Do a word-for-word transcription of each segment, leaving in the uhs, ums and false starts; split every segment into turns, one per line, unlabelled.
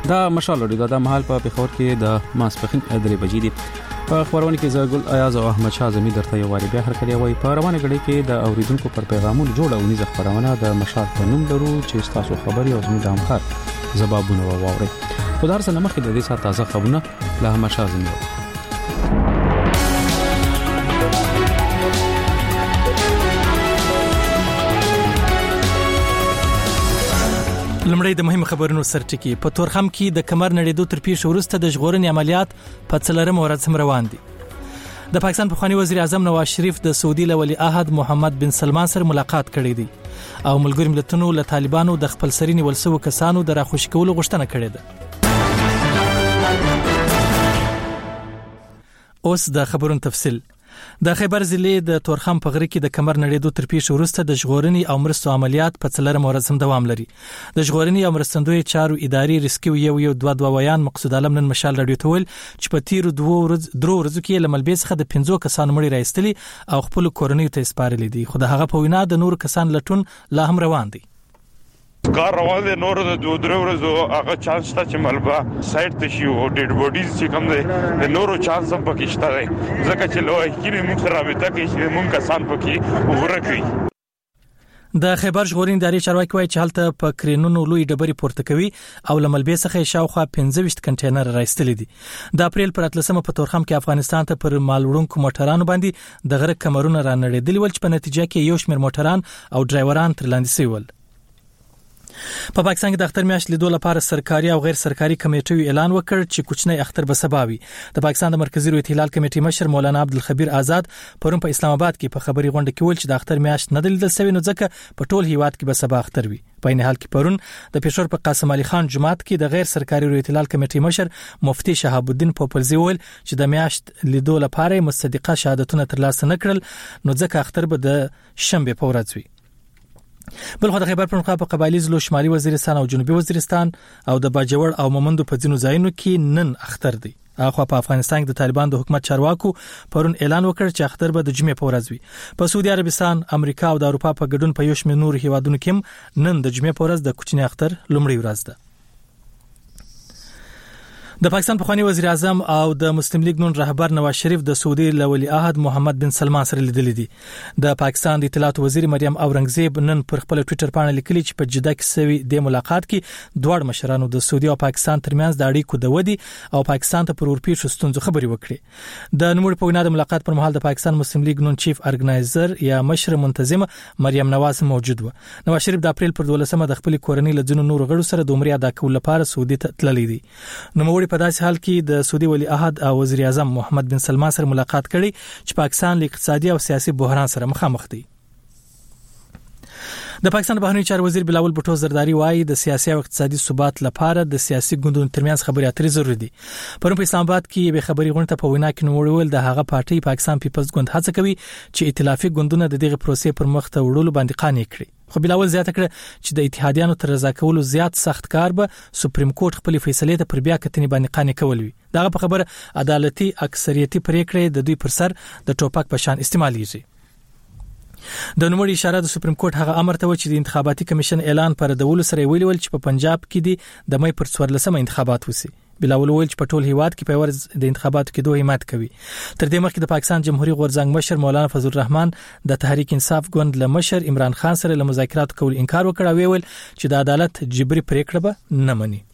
دا مشال لري دا محل په پیښور کې د ماسپخین درې بجې دي. په خبرونه کې زګل ایاز او احمد شاه زمي درته یو واری بیا هر کړی وای په روانه غړي کې د اوریدونکو پر پیغامونو جوړونی ځ خبرونه د مشال په نوم درو چې تاسو خبري او زموږ د همکار زبابونه واوري. خدای سره مخکې د دې سات تازه خبرونه له احمد شاه زمي.
لمړی د مهم خبرونو سرټکی. په تورخم کې د کمر نړیدو تر پیښ وروسته د ژغورنې عملیات په څلورم ورځ هم روان دي. د پاکستان پخوانی وزیر اعظم نواز شریف د سعودي ولی عہد محمد بن سلمان سره ملاقات کړی دی او ملګری ملتونو له طالبانو د خپل سري نیول شوو کسانو د راخوش کولو غوښتنه کړې ده. اوس د خبرونو تفصیل. د خیبر ضلع د تورخم په غره کې د کمر نړیدو تر پیښ وروسته د ژغورنې او مرستو عملیات په څلورم ورځ هم دوام لري. د ژغورنې او مرستندوی چارو اداري ریسکیو یو یو دوه دوه ویان مقصود عالم نن مشال راډیو ته ویل چې په تیر دوه ورځ درو ورځو کې لملبي څخه د پنځو کسانو مړي راایستلي او خپل کورنۍ ته سپارلي دي. خو د هغه په وینا د نور کسان لټون لا هم روان دي.
کار روان دي. نور د دوه درو ورځو هغه چانس ته چې ملبا سایت ته شي او ډیډ بوډیز چې کوم دي د نورو چانس هم پکې شته دی ځکه چې لوی کې موږ رابطه کوي چې موږ کسان پکې ورکړي.
د خیبر ژغورنې ادارې چارواکي وایي چې هلته په کرینونو لوی ډبرې پورته کوي او لملبي څخه شاوخوا پنځه ویشت کنټینر راایستلي دي. د اپریل پر اتلسمه په تورخم کې افغانستان ته پر مالوړونکو موټرانو باندې د غره کمرونه را نړېدلي ول چې په نتیجه کې یو شمېر موټران او ډرایوران تر لاندې شوي ول. په پا پاکستان کې د اختر میاشت لیدو لپاره سرکاري او غیر سرکاري کمیټو اعلان وکړ چې کوچنی اختر به سبا وي. د پاکستان د مرکزی رویت هلال کمیټې مشر مولانا عبدالخبیر آزاد پرون په اسلام آباد کې په خبري غونډه کې ویل چې د اختر میاشت نه دلیدل شوی نو ځکه په ټول هیواد کې به سبا اختر وي. په این حال کې پرون د پېښور په قاسم علي خان جماعت کې د غیر سرکاري رویت هلال کمیټې مشر مفتی شهاب الدین پوپلزی ویل چې د میاشت لیدو لپاره مصدقه شهادتونه ترلاسه نکړل نو ځکه اختر به د شنبه په ورځ وي. بل خو د خیبر پښتونخوا په قبایلی ضلعو شمالي وزیرستان او جنوبي وزیرستان او د باجوړ او مومندو په ځینو ځایونو کې نن اختر دی. اخو په افغانستان کې د طالبان د حکومت چارواکو پرون اعلان وکړ چې اختر به د جمعې په ورځ وي. په سعودي عربستان، امریکا او د اروپا په ګډون په یو شمېر نور هیوادونو کې نن د جمعې په ورځ د کوچنی اختر لومړی ورځ ده. د پاکستان پخوانی وزیر اعظم او د مسلم لیگ نون رهبر نواز شریف د سعودي ولی عہد محمد بن سلمان سره لیدلي دي. د پاکستان د اطلاعات وزیر مریم اورنګزیب نن پر خپل ټوئیټر باندې لیکلي چې په جده کې سوي د ملاقات کې دوه مشرانو د سعودي او پاکستان ترمنځ د اړیکو د ودی او پاکستان ته پر ورپېښو ستونزو خبري وکړي. د نوموړي په وینا د ملاقات پر مهال د پاکستان مسلم لیگ نون چیف ارګنایزر یا مشر منتظم مریم نواز موجود و. نواز شریف د اپریل پر دولسمه د خپل کورنۍ له ځینو نور غړو سره د عمرې ادا کول لپاره سعودي ته تللی دي. نو په داسې حال کې د سعودي ولی عہد او وزیر اعظم محمد بن سلمان سره ملاقات کړي چې پاکستان له اقتصادي او سیاسي بحران سره مخامخ دی. د پاکستان بهرنی چارو وزیر بلاول بټو زرداری وایي د سیاسي او اقتصادي ثبات لپاره د سیاسي ګوندونو ترمنځ خبرې اترې ضروري دي. پرون په اسلام آباد کې به خبري غونډه په وینا کې نو ویل د هغه پارټي پاکستان پیپلز ګوند هڅه کوي چې ائتلافي ګوندونه د دغه پروسې پر مخ ته وړلو باندې قانع کړي. خو بلاول زیاته کړه چې د اتحادیانو تر رضا کولو زیات سخت کار به سپریم کورټ خپل فیصله ته پر بیا کتنې باندې قانع کول وي. دغه په خبره عدالتي اکثریتي پریکړې د دوی پر سر د ټوپک په شان استعمالېږي. د نوموړي اشاره د سپریم کورټ هغه امر ته و چې د انتخاباتي کمیشن اعلان پر دولو سره ویلي ول چې په پنجاب کې دي د مې پر څوارلسمه انتخابات وسی. بلاول ویل چې په ټول هیواد کې په ورځ د انتخاباتو کې دوه همت کوي. تر دې مخکې د پاکستان جمهوریت غورځنګ مشر مولانا فضل الرحمن د تحریک انصاف ګوند له مشر عمران خان سره له مذاکرات کول انکار وکړ او ویل چې د عدالت جبري پریکړه به نه مني.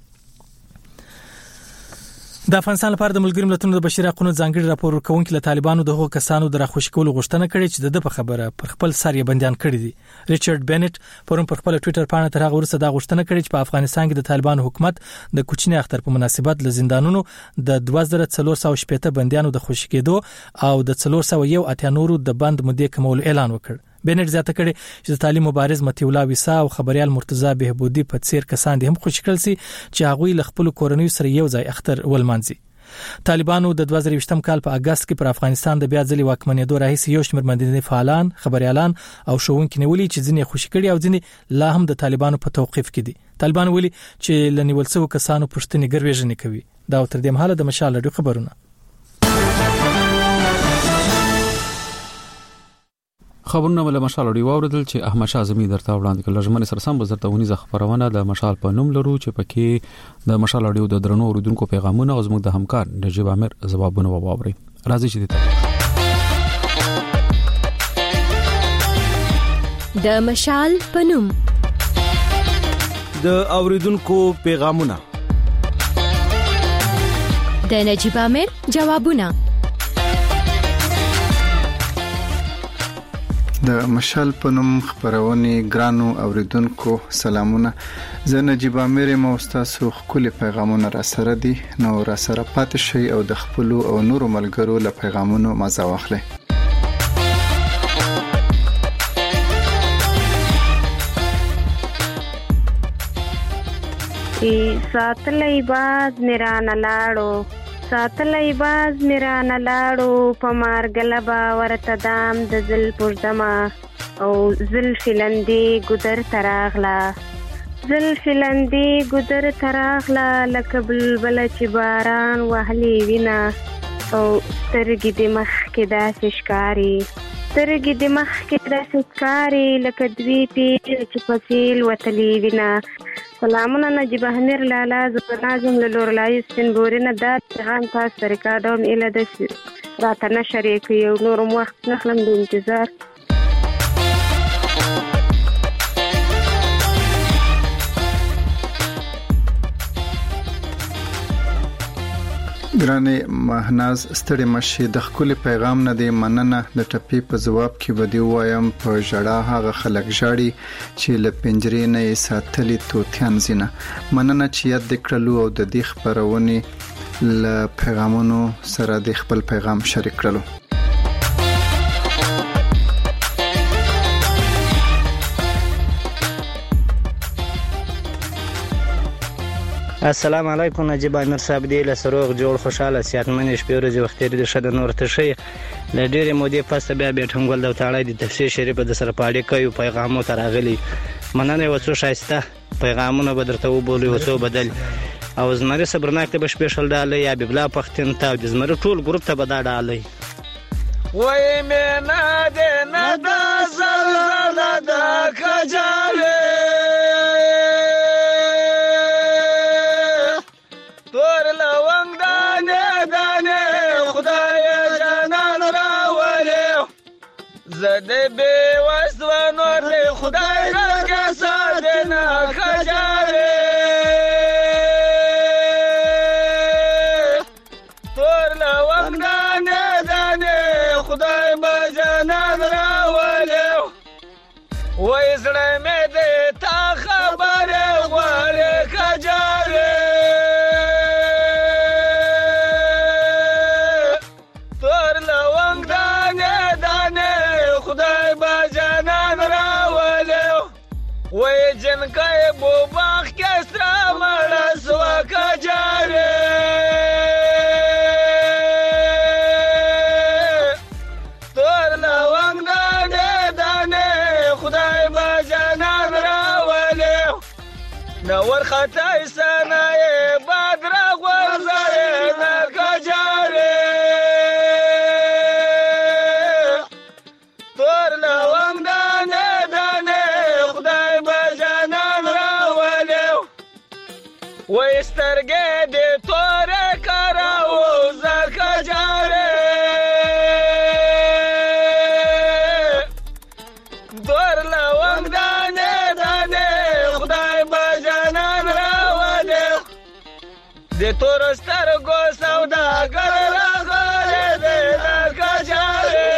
د افغانستان لپاره د ملګری ملتونو د بشري حقوقو ځانګړي راپور ورکونکي له طالبانو د هغو کسانو د راخوش کولو غوښتنه کړې چې د په خبره پر خپل سر یې بندیان کړي دي. ریچارډ بینټ پرون پر خپل ټوئیټر باندې تر هغه وروسته دا غوښتنه کړې چې په افغانستان کې د طالبانو حکومت د کوچنی اختر په مناسبت له زندانونو د دوه زره څلور سوه شپږ بندیانو د خوشی کېدو او د څلور سوه یو اتیا نورو د بند مودې کمولو اعلان وکړ. بینټ زیاته کړي چې د تعلیم مبارز متي الله ویسا او خبريال مرتضی بهبودي په څیر کسان دي هم خوشی کړل سي چې هغه له خپل کورنۍ سره یو ځای اختر ولمانځي. طالبانو د دوه زره یوولسم کال په اگست کې پر افغانستان د بیا ځلې واکمنېدو راهیسې یو شمېر مدني فعالان، خبريالان او شوونکي نیولي چې ځینې خوشی کړي او ځینې لا هم د طالبانو په توقيف کې دي. طالبان ویلي چې لنیول څو کسانو پښتني ګروېژنې کوي. دا تر دې مهاله د مشال لړ خبرونه.
خبرونه ول مشال دی واردل چې احمد شاه زمي درته وړاندې کړل ژمنه سره سم درته ونیزه خبرونه د مشال په نوم لرو چې پکې د مشال اړیو د درنو اوریدونکو پیغامونه او زموږ د همکار نجيب عامر جوابونه وواوري راځي چې
د مشال په نوم
د اوریدونکو پیغامونه
د نجيب عامر جوابونه
د مشال په نوم خبرونه ګرانو اوریدونکو سلامونه زه نجيب عامر مو تاسو خپل پیغامونه را سره دي نو را سره پاتې شي او د خپل او نورو ملګرو له پیغامونو مزه واخلئ
ساتلای باز میرا نلاړو ساتلای باز میرا نلاړو پمار غلبا ورته دام د زل پرزما او زل فلندي ګدر تراغلا زل فلندي ګدر تراغلا لکه بلبل چې باران وهلي وینا او سترګې د مخ کې داسې ښکاری سترګې د مخ کې داسې ښکاری لکه دوی پیل چې فصیل وتلی وینا سلامونه نجيب عامر لالا زبنازم لورلای سنبورینه د پیغام تاسو ریکارډوم اله د راتنه شریک یو نور وخت نخلم د انتظار
ګرانه مهناز ستړي مشي د خپل پیغام نه دی مننه د ټپی په جواب کې بدی وایم په جړه هغه خلک جاړي چې له پنجرې نه ساتلې توتیان زینه مننه چې یاد کړلو او د دې خبرونه ل پیغامونو سره د خپل پیغام شریک کړلو
السلام علیکم نجيب عامر صاحب دی له سروغ جوړ خوشاله سیاتمن شپې ورځې وخت لري شد نور ته شي له ډېرې مودې پس بیا بیا ټنګول د تاړې د تفسیر شریف د سره پاړې کوي پیغامو تراغلي مننه وڅو شایسته پیغامونه بدرته وبولي وڅو بدل او زمره صبرناک ته بشپېشل ډاله یا ببلا پختن ته د زمره ټول ګروپ ته بدا ډاله
وای مې نه ده نه ده زلزلہ د کجاله تور لونګ دانه دانه خدای جانان راولې زده به وسو نور خدای راګه ساتنه کجاله تور لونګ دانه دانه خدای به جانان راولې وای زړه مې دې تا خبره غواړي کجاله وای جنکای بو باغ کې سترا مړه سوا کجاره تور لونګ دانه دانه خدای با جانان راولې نور خطای سنای بدر غوځره نه کجاره تور لونګ دانه دانه وای سترګې دې تور کراو زکه جاره دور لونګ دانه دانه خدای به جانان راولې دې تور سترګو سوداګر راغله دې زکه جاره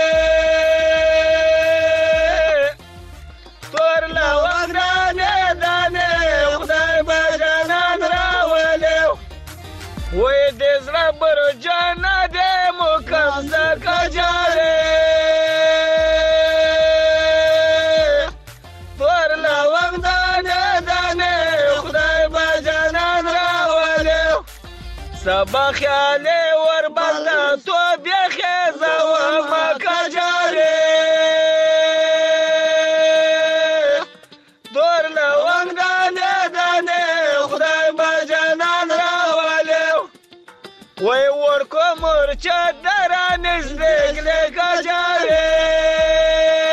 تور لونګ دانه دانه خدای به وای دې زړه بر جانا دې مکم زکه جاره تور لونګ دانه دانه خدای به جانان راولې سبا خیال ور بنده تو بیا خزا و مکه جاره تور لونګ دانه دانه خدای به جانان وای ورکو مرچه درانز دیگله کجاره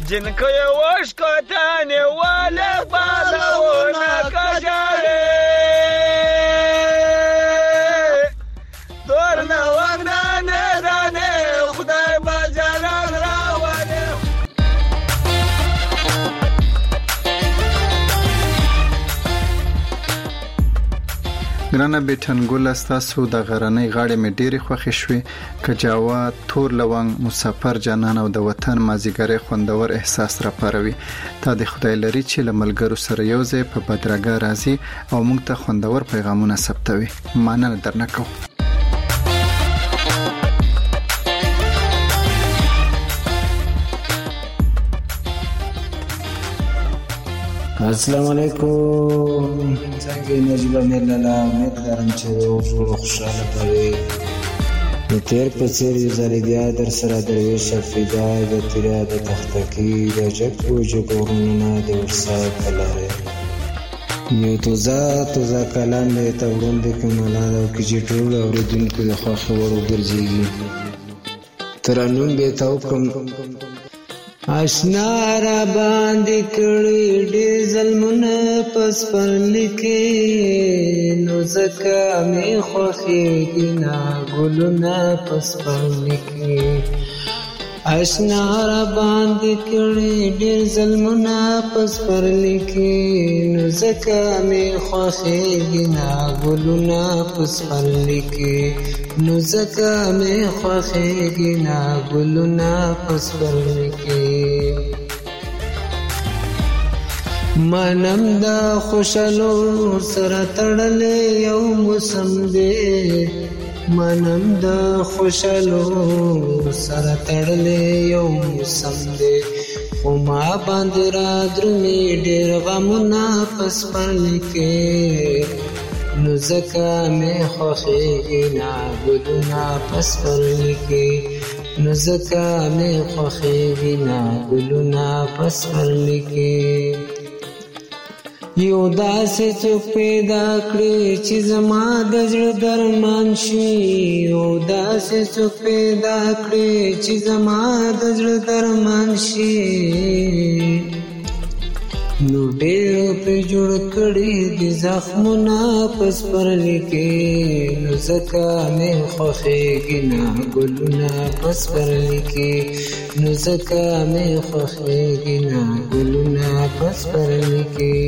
جنکو یوش کتانی والق بالونه کجالی دور نوانگ دانه دانه خدای با جانان راولی.
ګرانه بیټنګول ستاسو د غرنۍ غاړې مې ډېرې خوښې شوې کجاوا تور لونګ مسافر جانان او د وطن مازیګری خوندور احساس را پاروي تا د خدای لري چې له ملګرو سره یو ځای په بدرګه راځي او موږ ته خوندور پیغامونه ثبتوي مننه درنه کوم.
السلام علیکم څنګه نجیب امیر لالا امید لرم چې خوشاله پوي د تیر په څیر یو ځل بیا در سره درویش فدا د تیرا د تختکی د جګو جګورونه د ورسا کلاره یو توزا توزا کلام له تورون د کماله او کیږي ټول اوریدونکو د خو خبرو ګرځيږي ترانون به تاو کوم آشنا را باندې کړي ډېر ظلمونه پس پر لیکي نو زکه مې خوښېږي نه ګلونه پس پر لیکي آشنا را باندې کړي ډېر ظلمونه پس پر لیکي نو زکه مې خوښېږي نه ګلونه پس پر لیکي نو زکه مې خوښېږي نه ګلونه پس پر لیکي منم دا خوشالو سره تړلې یو موسم دی منم دا خوشالو سره تړلې یو موسم دی خو ما باندې را درومي ډېر غمونه پس پر لیکي نو زکه مې خوښېږي نه ګلونه پس پر لیکي نو زکه مې خوښېږي نه ګلونه پس پر لیکي یو داسې څوک پیدا کړي چې زما د زړه درمان شي یو داسې څوک پیدا کړي چې زما د زړه درمان شي نو ډېر په جوړ کړي دي زخمونه پس پر لیکي نو زکه مې خوښېږي نه ګلونه پس پر لیکي نو زکه مې خوښېږي نه ګلونه پس پر لیکي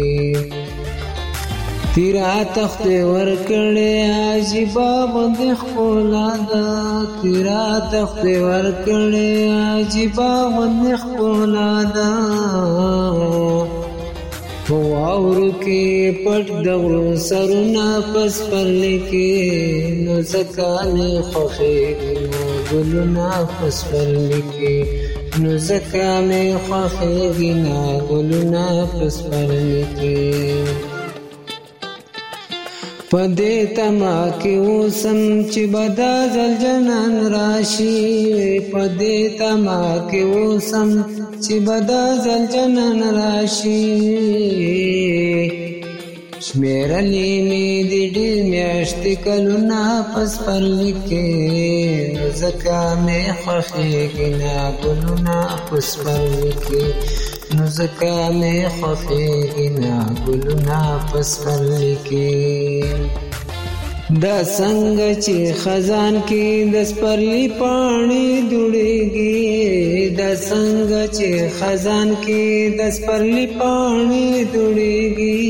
تیرا تخت ورکړې عجیبه باندې ښکلا ده تیرا تخت ورکړې عجیبه باندې ښکلا ده واورو کې پټ د غرو سرونه پس پر لیکي نو زکه مې خوښېږي نه ګلونه پس پر لیکي نو زکه مې خوښېږي نه ګلونه پس پر لیکي پدې تما کې اوسم چې بدا زل جنان راشي پدې تما کې اوسم چې بدا زل جنان راشي شمیرلی می دی ډېر میاشتې کلونه پس پر لیکي نو زکه مې خوښېږي نه ګلونه پس پر لیکي نو زکه مې خوښېږي نه ګلونه پس پر لیکي دا څنګه چې خزان کې د سپرلي پاڼې دوړېږي دا څنګه چې خزان کې د سپرلي پاڼې دوړېږي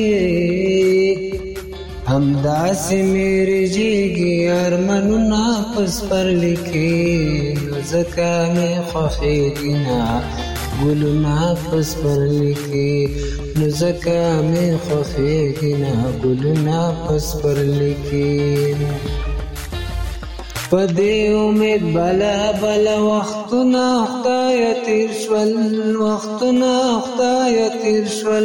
همداسې مې رژېږي ارمانونه پس پر لیکي نو زکه مې خوښېږي نه ګلونه پس پر لیکي نو زکه مې خوښېږي نه ګلونه پس پر لیکي په دې امید بلا بلا وختونه خدایه تېر شول وختونه خدایه تېر شول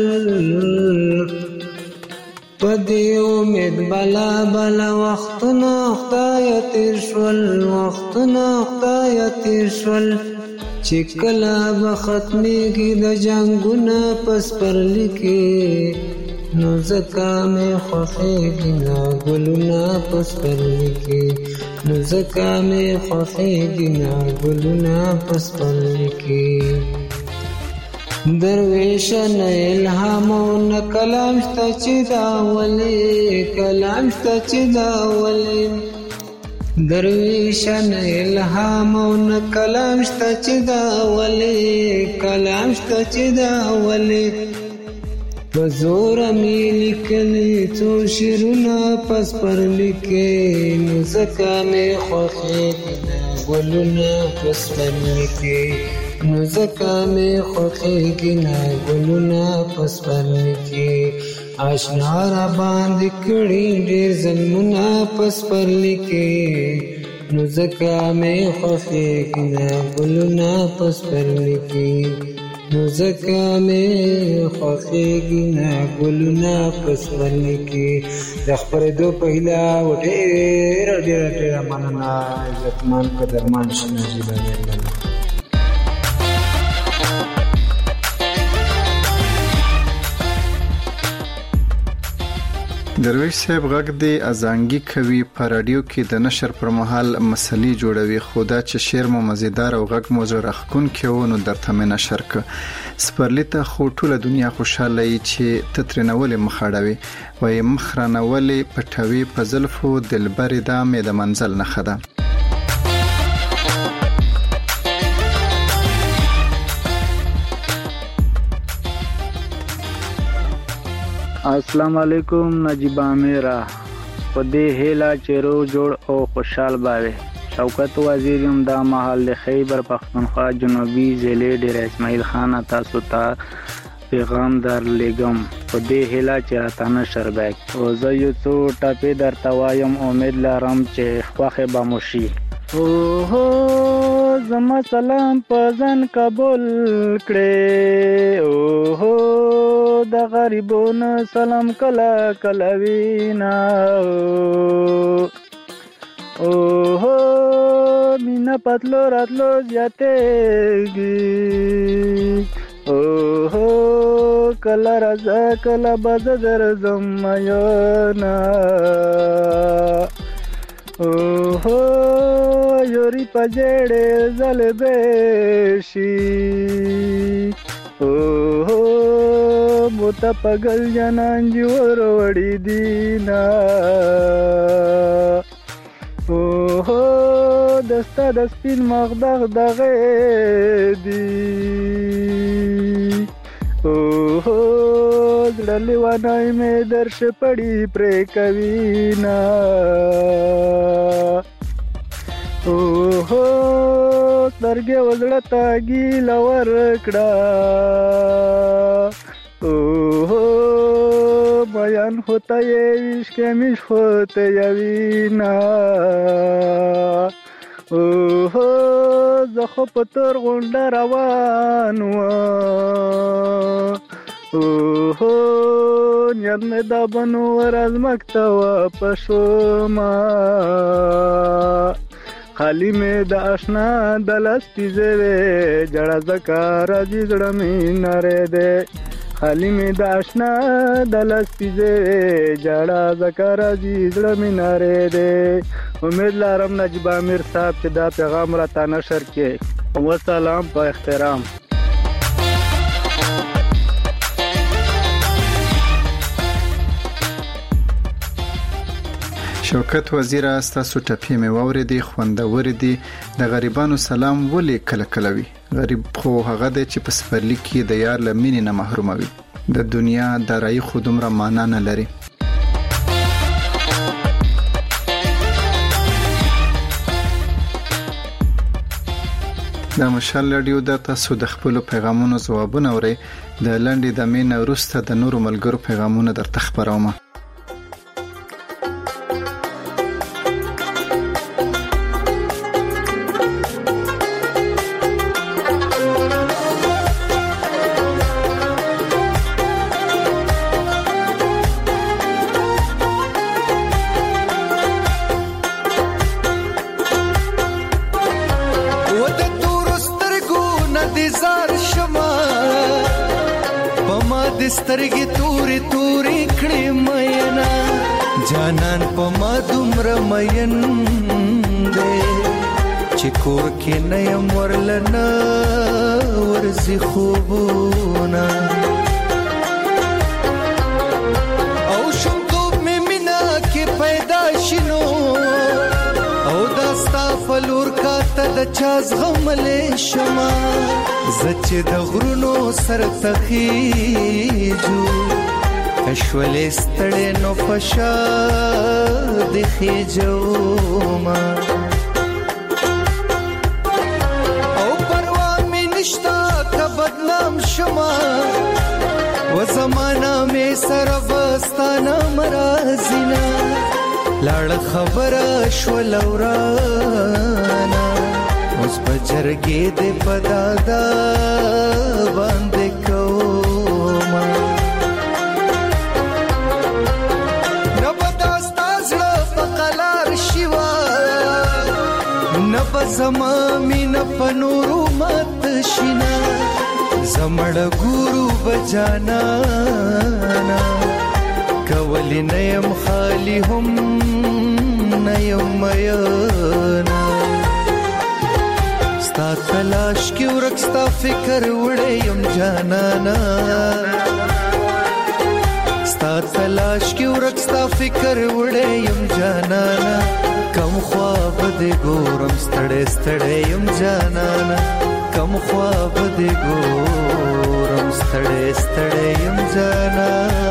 په دې امید بلا بلا وختونه خدایه تېر شول وختونه خدایه تېر شول چې کله به ختمېږي د جنګونه پس پر لیکي نو زکه مې خوښېږي نه ګلونه پس پر لیکي نو زکه مې خوښېږي نه ګلونه پس پر لیکي درویش نه الهام نه کلام شته چې دا ولي کلام شته چې دا ولي درویش نه الهام نه کلام شته چې دا ولي کلام شته چې دا ولي په زور می لیکلي څو شعرونه پس پر لیکي نو ځکه مې خوښېږي ګلونه پس پر لیکي نو ځکه مې خوښېږي نه ګلونه پس پر لیکي اشنا را باندې کړي ډېر ظلمونه پس پر لیکي نو ځکه مې خوښېږي نه ګلونه پس پر لیکي نو ځکه مې خوښېږي نه ګلونه پس پر لیکي د خپرېدو په هیله و ډېره ډېره ډېره مننه عزتمن قدرمن شه نجیب امیر
درویش صاحب غږ دی ازانګي کوي په رادیو کې د نشر پر مهال مسلې جوړوي خو دا چې شعر مو مزیدار او غږ مو زړه راښکونکی و نو درته مې نشر کړ سپرلي ته خو ټوله دنیا خوشاله وي چې ته ترېنه ولې مخ اړوې وایي مخ رانه ولې پټوي په زلفو دلبرې دا مې د منزل نښه ده.
السلام علیکم نجیب امیر په دې هیله چې روغ جوړ او خوشحال باوي شوکت وزیر یم دا مهال د خیبر پختونخوا جنوبي ضلع ډیر اسماعیل خان تاسو ته پیغام در لګم په دې هیله چې راته نشر بیک او زه یو څو ټاپې درته وایم امید لرم چې خوښه به مو شي. اوهو زما سلام په ځان قبول کړې اوهو د غریبونو سلام کله کله وینا اوهو مینا پتلو راتلو زیاتېږي اوهو کله راځه کله به زه درځم مینا اوهو یوري پجړې زل بشي اوهو موتا پګل جنان جوړ وړي دینا اوهو دستا د سپین مغدغ دغه دی اوهو زړلې وانای مې درش پړی پرې کوینا اوهو سترګې وزړه تاګي لور کړه اوهو بیان ہوتا یہ عشق مش ہوتے یوینا اوهو زخو پتر غونډه روان و اوهو نیت مې دا بنو ورځ مکتوه پشوما خالی مې د آشنا د لاس پیزه وې جړه زکه راځي زړه مې نری دی خالی مې د آشنا د لاس پیزه وې جړه زکه راځي زړه مې نری دی. امید لرم نجیب امیر صاحب چې دا پیغام راته نشر کړي. وسلام په احترام.
شوکت وزیر استاسو ټپې مې واورېدې خوندور دي. د غریبانو سلام ولې کله کله وي غریب خو هغه دی چې په سپرلي کې د یار له مینې نه محروم وي د دنیا دارایي خو دومره معنا نه لري. د مشال رادیو د تاسو د خپل پیغامونو ځوابونه اورئ. د لنډې د مینه وروسته د نورو ملګرو پیغامونه درته خبروم.
سترګې تورې تورې کړې مینا جانان په ما دومره مین دی چې کور کې نه یم ورلنه ورځي خوبونه او شومتوب مې مینا کې پیدا شینو او دا ستا فلور کاته د چا زغملې شما زچ د غرونو سر تخیجو اشولې ستړې نو پشا د خېجو ما او پروا مې نشتا که بدنام شما و زمانہ مې سره وستانه مرازینا لاړ خبره شول ورانا اوس بجرګې دې پدادا باندې کوما نبداستا زړه په قلار شیوا نب زما مين په نورو مت شینا زمړ ګورو بجانا کولی نیم خالی هم نیم میانا ستا تلاش کی ورک ستا فکر وڑیم جانانا ستا تلاش کی ورک ستا فکر وڑیم جانانا کم خواب دی گورم ستڑے ستڑے یم جانانا کم خواب دی گورم ستڑے ستڑے یم جانانا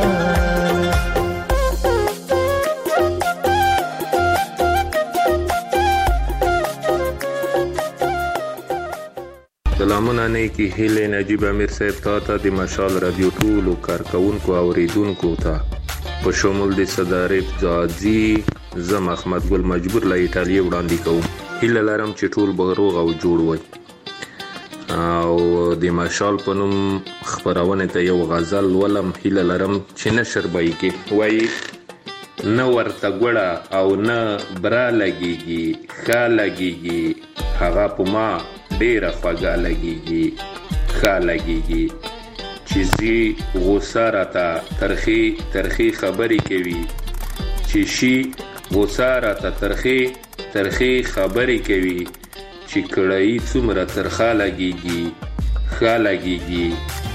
سلامونه نه کی هیله نجیب امیر صاحب تا ته د مشال رادیو ټولو کارکونکو اوریدونکو ته په شمول د صدارت ځاځي زم احمد ګل مجبور لا ایتالیا وړاندې کوم هیله لرم چې ټول بغروغ او جوړ وي او د مشال په نوم خبرونه ته یو غزل ولم هیله لرم چې نشر بای کې وای نه ورته ګړه او نه برا لګيږي خا لګيږي هغه په ما ډیره خوږه لګيږي ښه لګيږي چې زی غوسه راته ترخی ترخی خبرې کوي چې شي غوسه راته ترخی ترخی خبرې کوي چې کړای څومره ترخه لګيږي ښه لګيږي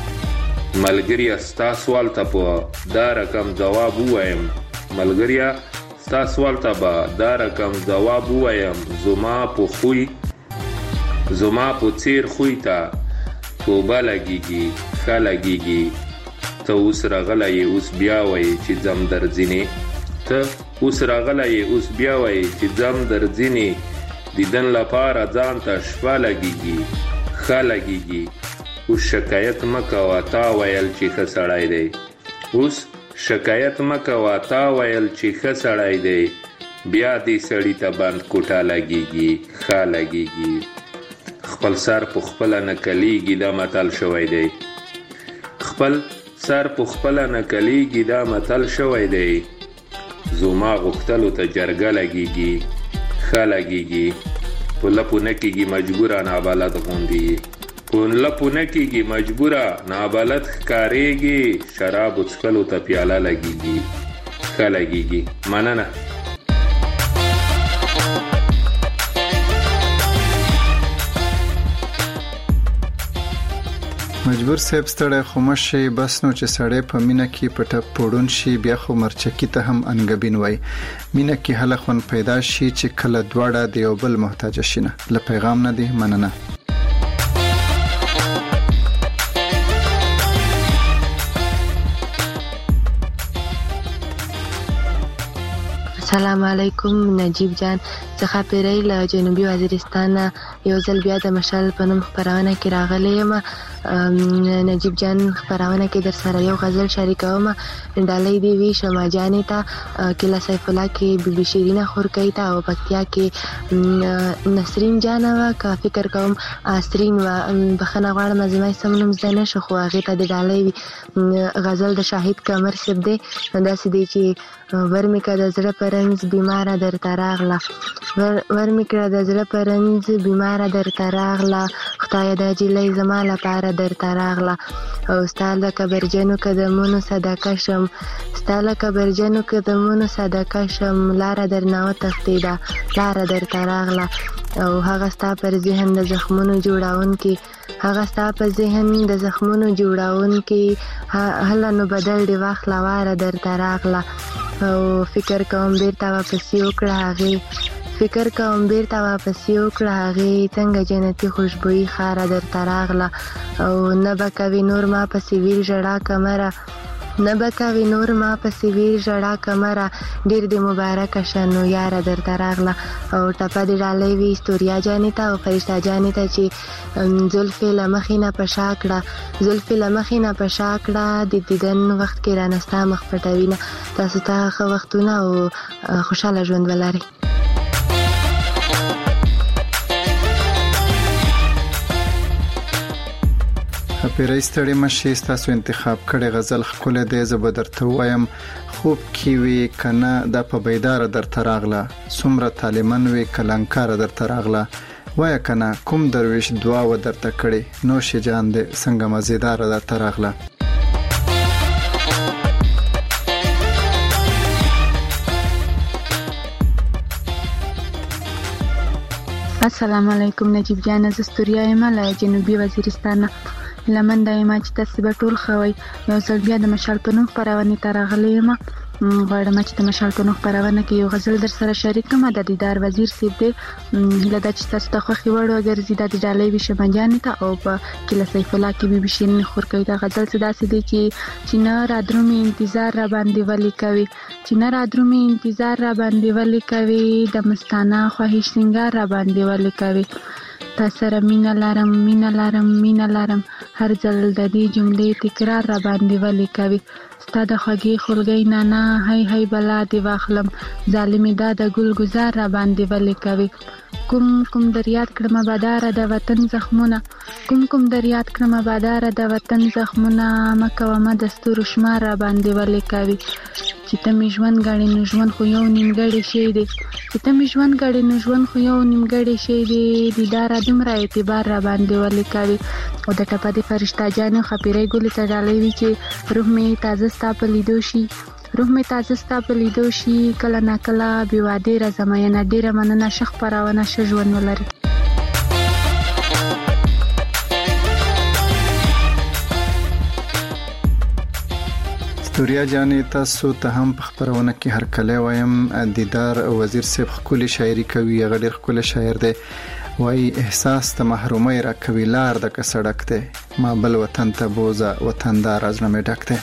ملګری استا سوال ته په دا رقم جواب وایم ملګری استا سوال ته به دا رقم جواب وایم زما په خوې زما په چیر خوې ته توبه لګيږي ښه لګيږي ته اوس راغلی اوس بیا وایې چې ځم درځینې ته اوس راغلی اوس بیا وایې چې ځم درځینې دیدن لپاره ځان ته شپه لګيږي ښه لګيږي اوس شکایت مه کوه تا ویل چې ښه سړی دی اوس شکایت مه کوه تا ویل چې ښه سړی دی بیا دې سړي ته بند کوټه لګيږي ښه لګيږي خپل سر په خپل نه کلیږي دا متل شوی دی خپل سر په خپل نه کلیږي دا متل شوی دی زما غختلو ته جرګه لګيږي ښه لګيږي په لپو نه کېږي مجبوره نابلد غوندي په لپو نه کېږي مجبوره نابلد ښکارېږي شراب څښلو ته پیاله لګيږي ښه لګيږي مننه
مجبور صاحب ستړی خاموش شي بس نو چې سړی په مینه کې پټه پوډون شي بیا خو مرچکی ته هم انګبین وای مینه کې هلخون پیدا شي چې کله دواړه د یو بل محتاج شي نه ل پیغام نه دی مننه
السلام علیکم نجیب جان څخه پیری له جنوبي وزیرستان یو ځل بیا د مشال په نوم خبرونه کې راغلی یم نجیب جان خبرونه کې در سره یو غزل شریکوم ډالۍ دی وی شما جانې ته کله سیف الله کې بیبي شیرینه خورکې ته او پکتیا کې نسرین جانوا کا فکر کوم اسرین و بخنه غواړم زما سم نوم زنه شو خو هغه ته د ډالۍ غزل د شاهد کمر سب دی داسې دی چې ورمی کړه د زړه پرنځ بیماره در تراغله ورمی کړه د زړه پرنځ بیماره در تراغله خدای د جلې زما لپاره در تراغله او ستاله کبرجنو قدمونو صدقه شم ستاله کبرجنو قدمونو صدقه شم لار در نو تختیدا لار در تراغله او هغه ستا پر ذهن د زخمونو جوړاون کې هغه ستا په ذهن د زخمونو جوړاون کې هله نو بدل دی واخله واره درته راغله او فکر کوم بیرته واپسې وکړه هغې فکر کوم بیرته واپسې وکړه هغې څنګه جنتي خوشبويي خاره درته راغله او نه به کوي نور ما پسې ویر ژړا کمره نه به کوي نور ما پسې ویر ژړا کمره ډېر دې مبارکه شه نو یاره درته راغله او ټپه دې ډالۍ وي ستوریا جانې ته او فرشته جانې ته چې زلفې له مخې نه په شا کړه زلفې له مخې نه په شا کړه د دیدن وخت کې رانه ستا مخ پټوینه تاسو ته ښه وختونه او خوشحاله ژوند ولرئ.
پیرې ستړي مشي تاسو انتخاب کړي غزل خپل دې زب درته وایم خوب کی وی کنه د په بیدار درته راغله سمره طالبان وی کلنکار درته راغله وای کنه کوم درویش دعا و درته کړي نوش جان دې څنګه مزیدار درته راغله.
السلام علیکم نجیب جان از استوریا یم له جنوبي وزیرستان لمن دایمه چې تاسو به ټول خوي یو ځل بیا د مشال په نوم خبرونه ته راغلی یم غواړم چې د مشال په نوم خبرونه کې یو غزل در سره شریک کړم د دیدار وزیر سیب دی لدا چې تاسو ته خوخي وړو اگر زیاده د ډالۍ وشه منجان ته او په کله سیف الله کې به بشین خور کوي دا غزل صدا سي دي چې چې نه رادرو می انتظار را باندې ولي کوي چې نه رادرو می انتظار را باندې ولي کوي د مستانه خواهش سنگار را باندې ولي کوي تا سره مینا لارم مینا لارم مینا لارم هر ځل د دې جملې تکرار را باندې ولي کوي ستا د خوږې خلګۍ نه نه هی هی بلا دی واخلم ظالمي دا د ګل گزار را باندې ولي کوي کوم کوم دریاد کړم بادار د وطن زخمونه کوم کوم دریاد کړم بادار د وطن زخمونه مکه و ما دستور شمار را باندې ولي کوي چې ته می ژوند غړي نو ژوند خو یو نیمګړی شي دی چې ته می ژوند غړي نو ژوند خو یو نیمګړی شي دی دیدار دومره اعتبار را باندې ولي کوي او د ټپه د فرشته جانو خپيري ګولې ته ډالۍ وی چې روح می تازه ستا په لیدو شي روح می تازه ستا په لیدو شي کله نا کله بي واده را زماینه ډیره مننه شخ پراونه ش ژوند ولري.
ستوریا جانې تاسو ته هم په خبرونه کې هر کله وایم دیدار وزیر صاحب خولي شاعري کوي غډیر خولي شاعر دی وای احساس ته محرومي را کوي لار د کسړک ته ما بل وطن ته بوزا وطندار از نه ډک ته.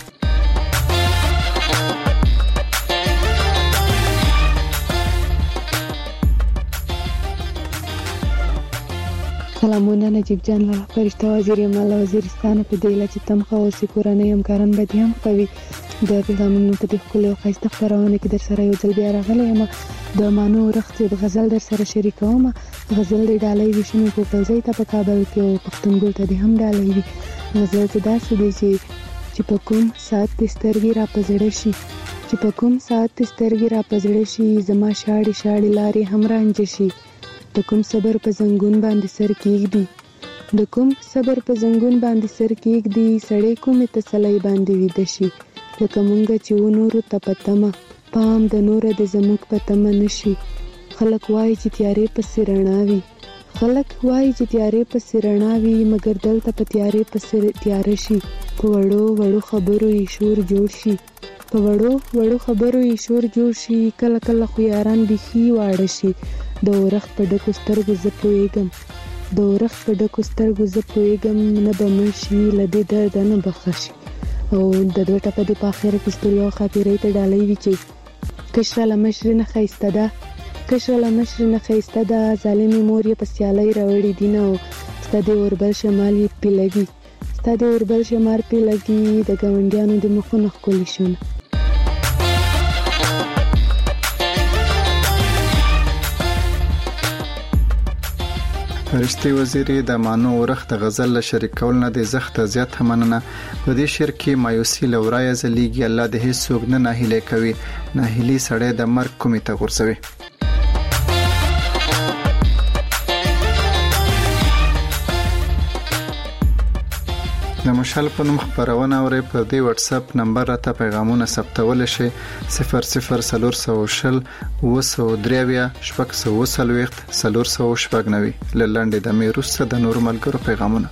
سلامونه نجیب جان له فرشته وزیر مال وزیرستان په دیله چې تم خو سې کورنۍ هم کارن به دي هم کوي د پیغامونو په دې خپل او خاصه خبرونه کې در سره یو ځل بیا راغلی یم د مانو رخت د غزل در سره شریکوم غزل د ډالۍ وشنو په پلځای ته په کابل کې او پښتونګل ته هم ډالۍ وي غزل ته داسې دی چې چې په کوم سات سترګې را پزړې شي چې په کوم سات سترګې را پزړې شي زما شاړې شاړې لارې هم رانج شي د کوم صبر په زنګون باندې سر کېږدي د کوم صبر په زنګون باندې سر کېږدي سړې کومې تسلۍ باندې ویده شي لکه مونږ چې و نورو ته پتمه پام د نوره د زموږ پتمه نشي خلک وایي چې تیارې پسې رڼا وي خلک وایي چې تیارې پسې رڼا وي مګر دلته په تیارې پسې تیاره شي په وړو وړو خبرو یې شور جوړ شي په وړو وړو خبرو یې شور جوړ شي کله کله خو یاران بیخي واړه شي د ورخ په ډکو سترګو زه پوهېږم د ورخ په ډکو سترګو زه پوهېږم نه به مړ شي له دې درده نه به ښه شي او د دوی ټپه د په اخره کې ستوریا خاطرې ته ډالۍ وي چې کشره له مشر نه ښایسته ده کشره له مشر نه ښایسته ده ظالمې مور یې په سیالۍ راوړي دي نه او ستا د اوربل شمال یې پې لګي ستا د اوربل شمال پې لګي د ګاونډیانو د مخونه ښکلي شونه.
فرشتي وزیري د مانو ورخت غزل شریکول نه د زخت زیات مننه په دې شعر کې مایوسی لورای زلیږي الله د هیڅ څوک نه ناهیله کوي ناهیلي سړی د مرګ کومې ته غورځوي. د مشال په نوم خبرونه اوري په دې واتس اپ نمبر راته پیغامونه ثبتول شي صفر صفر سلور سو شل وسو دریویا شپږ سو وسلويخت سلور سو شپږ نوي للاندې د میروسه د نور ملګرو پیغامونه.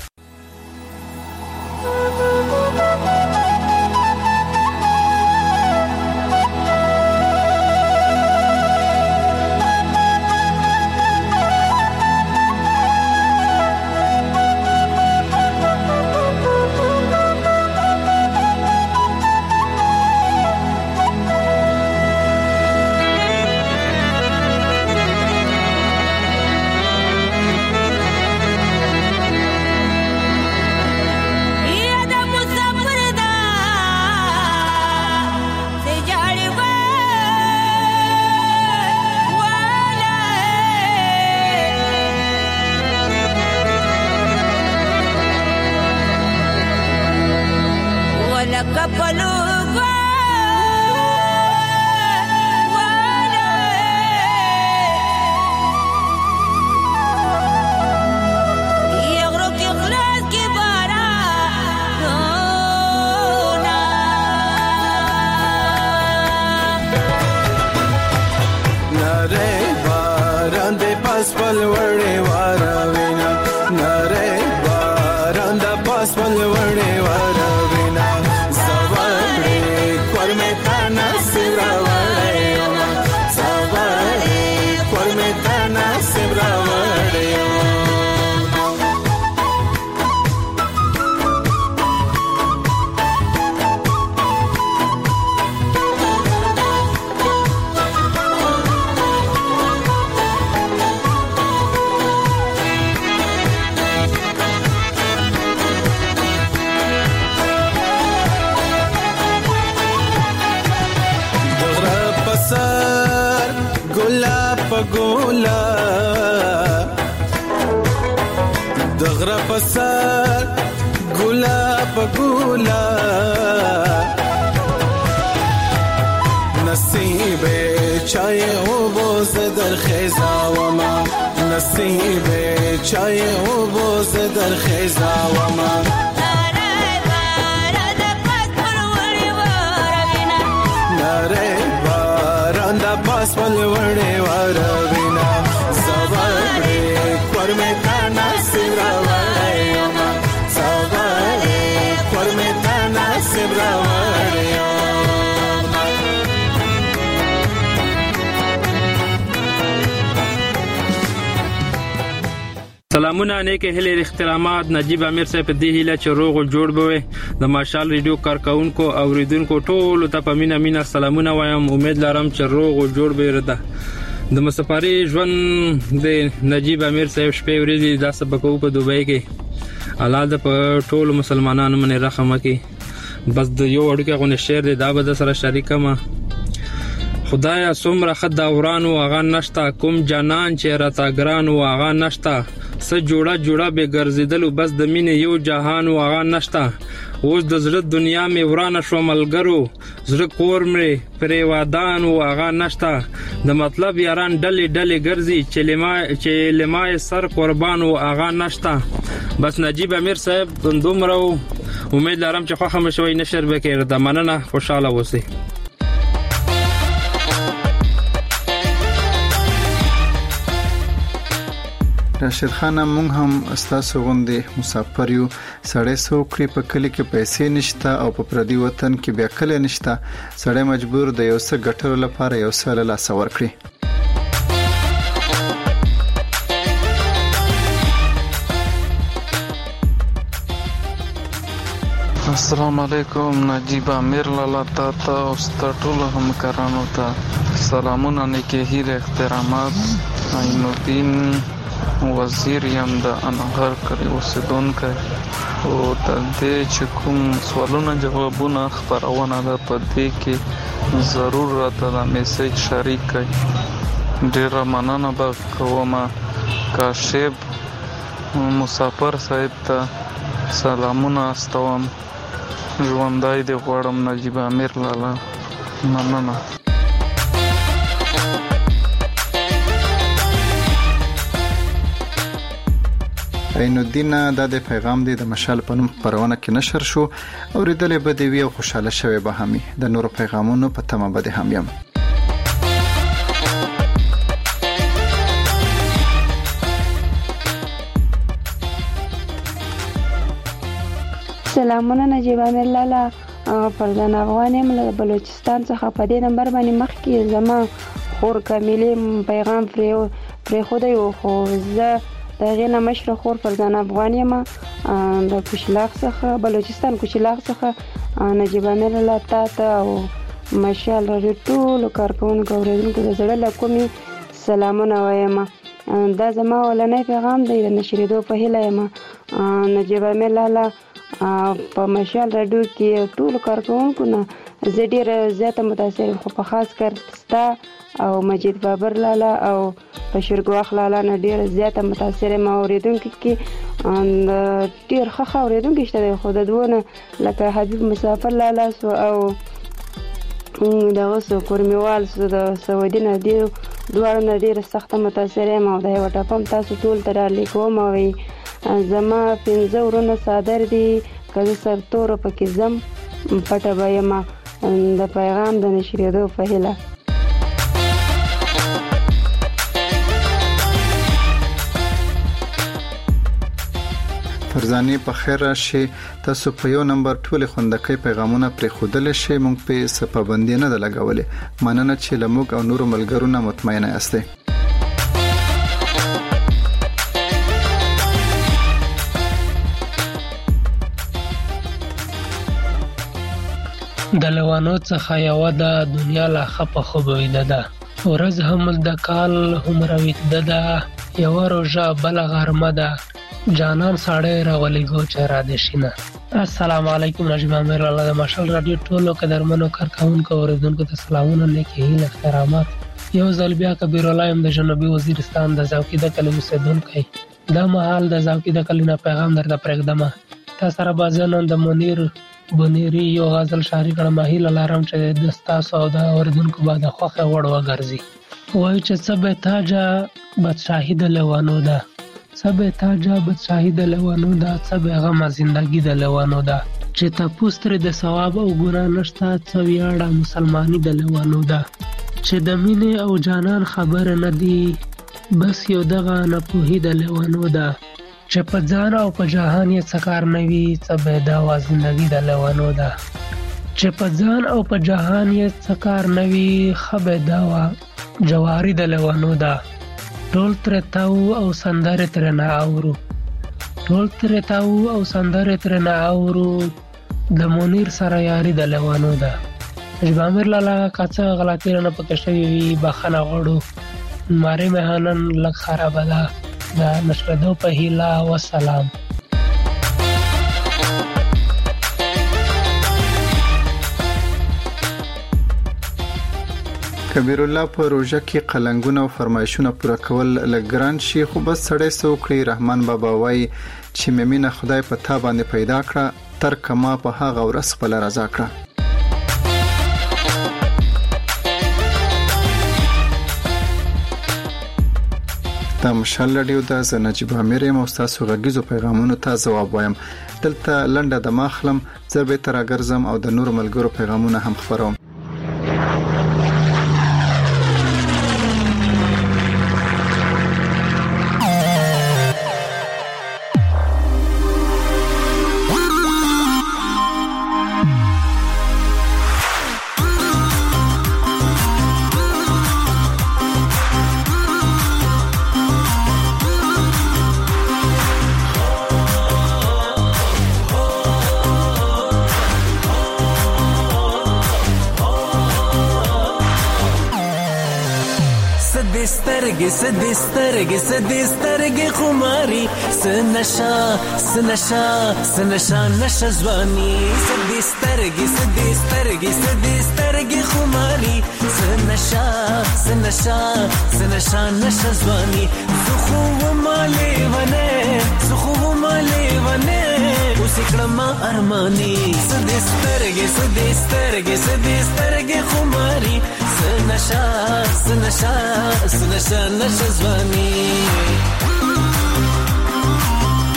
سلامونه نیک هلي احترامات نجیب امیر صاحب په دې هیله چې روغ او جوړ بوي د ماشال ریډیو کارکونکو او ریډونکو ټول ته په مینا مینا سلامونه وایم. امید لرم چې روغ او جوړ به رده د مسافري ژوند د نجیب امیر صاحب شپې ورځې د سبقو په دوبۍ کې الله د په ټول مسلمانانو باندې رحم وکړي. بس د یو اړو کې غو نشر د دا به سره شریک ما خدایا څومره خد دوران او اغا نشتا کوم جانان چې راتا ګران او اغا نشتا س جوړه جوړه به ګرځیدل بس د مینې یو جهان او اغا نشتا اوس د زړه دنیا می ورانه شو ملګرو زړه کور مې پرې وادان او اغا نشتا د مطلب یاران ډلې ډلې ګرځي چې لما چې لما سر قربان او اغا نشتا. بس نجیب امیر صاحب دومره امید لرم چې خوښه مشوي نشر وکړه د مننه خوشاله اوسئ.
راشد خان مونږ هم استاسو غوندې مسافر یو سړی سوکړي په کلی کې پیسې نشته او په پردي وطن کې بیا کله نشته سړی مجبور د یو څه ګټلو لپاره یو څه له لاس ور کړی.
السلام علیکم نجیب امیر لالا تا تا او ستټول همکارانو ته سلامونه نیکه هیله احترامات. عین الدین وزیر یم د انهار کلی اوسیدونکی او د دې چې کوم سوالونه جوابونه خبرونه ده په دې کې ضرور راته د میسج شریک کړئ. ډیره مننه به کوم. کاشف مسافر صاحب ته سلامونه استوم. ژوندای دی غواړم نجیب امیر لالا. مننه.
عین الدین د پیغام دی د مشال په نوم خبرونه کې نشر شو او ریدلې به دی وی خوشاله شوی به همي د نورو پیغامونو په تمه به هم یم.
سلامونه نجیب امیر لالا فرزان افغان یم له بلوچستان څخه په دې نمبر باندې مخ کې زما خور کاملې پیغام پرې پرې خو دی خو زه د غینه مشر خور فرزان افغان یم د کوشلاغ څخه بلوچستان کوشلاغ څخه نجیب امیر لالا ته او مشال رادیو ټول کارکونکو اوریدونکو د زړه له کومې سلامونه وایم. دا زما ولنې پیغام دی د نشریدو په هیله یم. نجیب امیر لالا په مشال رادیو کې ټول کارکونکو نه زه ډېره زیاته متاثر یم خو په خاص کر ستا او مجید بابر لالا او بشیر ګواخ لالا نه ډېره زیاته متاثر یم. اورېدونکي کې ډېر ښه ښه اورېدونکي شته دی خو د دوو نه لکه حبیب مسافر لالا سو او دغه سو کورمیوال سو د سعودي نه دواړو نه ډېره سخته متاثر یم او دا یوه ټپه هم تاسو ټول ته رالیکوم او زما پنځه ورونه صادر دي که زه سرتوره پکې ځم پټه به یم د پیغام د نشرېدو په هیله.
فرزانې په خیر راشي. تاسو په یو نمبر ټول خوندکۍ پیغامونه پرې خودل شي مونږ په سپابندي نه د لګولې مننه چې لموږ او نورو ملګرو نه مطمئنه یاستئ.
د لوانو څخه یو د دنیا لا خپه خوبیده ده ورځ هم د کال هم رویده ده یو روزه بل غرمه ده جانان ساړی راولي گو چرا دشینه. السلام علیکم نجیب امیر الله د مشال رادیو ټولو قدرمنو کارکونکو اوریدونکو ته سلامونه نیکی هیله احترامات. یو ځل بیا کبیر الله ام د جنوبي وزیرستان د زاوقي د کلمو اوسیدونکی دا مهال د زاوقي د کلینه پیغام درته پرېږدم. تاسو سره بازنن د منیر بنيري یو غزل شاعري کړه ماهیل لارم چې د ستاسو او د اوریدونکو بعد خوخه وړ وګرځي. وایي چې سبه تاجه بادشاہي د لوانو ده سبه تاجه بادشاہي د لوانو ده سبه غم زندگی د لوانو ده چې تاسو تر د ثواب او ګناه نشته څو یاړه مسلمانی د لوانو ده چې د مینې او جانان خبر نه دی بس یو دغه نه پوهی د لوانو ده چې په ځان او په جهان یې څکار نوي سبه دا زندگی د لوانو ده چې په ځان او په جهان یې څکار نوي خبه دا جواری د لوانو ده ټول تر تاو او سندره تر نه اورو ټول تر تاو او سندره تر نه اورو د منیر سره یاري د لوانو ده. نجیب امیر لالا کاڅه غلطی نه پکې شوی بخنه غړو ماره مهانن لک خراب ده دا نشردو په هیله و سلام.
کبیر الله په روزه کې قلنګونه او فرمایشونه پوره کول لګران شي خو بس سړی سوکړي. رحمان بابا وای چې ممینه خدای په تا باندې پیدا کړه تر کما په هغه ورځ خپل رضا کړه. د مشال رادیو د نجیب امیر یم او تاسو غږیزو پیغامونو ته ځواب وایم. دلته لنډه د ماخلم زه به تر اگرزم او د نورو ملګرو پیغامونه هم خبروم.
سترګې سدې سترګې سدې سترګې خماري سنشا سنشا سنشا نشه ځواني سدې سترګې سدې سترګې سدې سترګې خماري سنشا سنشا سنشا نشه ځواني زه خو مالې ونه زه خو مالې ونه اوس کړم ارماني سدې سترګې سدې سترګې سدې سترګې خماري سنشا سنشا سنشا نشه ځواني